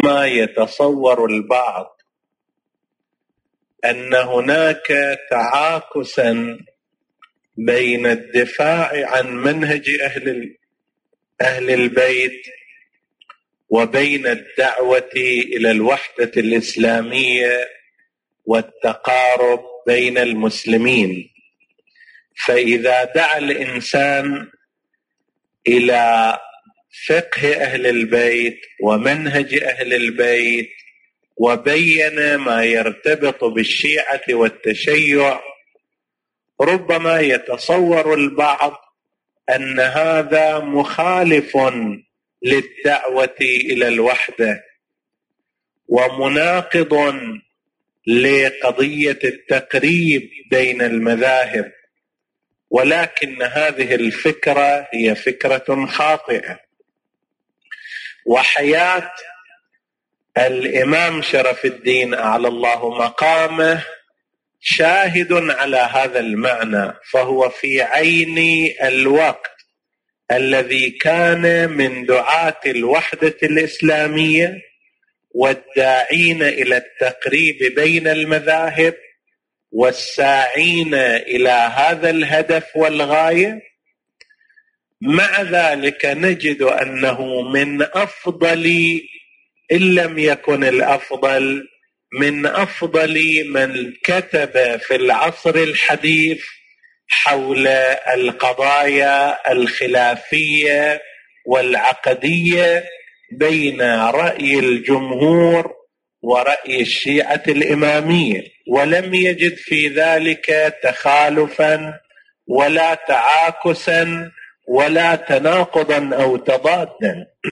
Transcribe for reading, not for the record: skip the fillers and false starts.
ربما يتصور البعض أن هناك تعاكسا بين الدفاع عن منهج أهل البيت وبين الدعوة إلى الوحدة الإسلامية والتقارب بين المسلمين. فإذا دعا الإنسان إلى فقه أهل البيت ومنهج أهل البيت وبين ما يرتبط بالشيعة والتشيع، ربما يتصور البعض أن هذا مخالف للدعوة إلى الوحدة ومناقض لقضية التقريب بين المذاهب، ولكن هذه الفكرة هي فكرة خاطئة. وحياة الإمام شرف الدين أعلى الله مقامه شاهد على هذا المعنى، فهو في عين الوقت الذي كان من دعاة الوحدة الإسلامية والداعين إلى التقريب بين المذاهب والساعين إلى هذا الهدف والغاية. مع ذلك نجد أنه من أفضل، إن لم يكن الأفضل، من أفضل من كتب في العصر الحديث حول القضايا الخلافية والعقدية بين رأي الجمهور ورأي الشيعة الإمامية، ولم يجد في ذلك تخالفا ولا تعاكسا ولا تناقضا أو تضادا.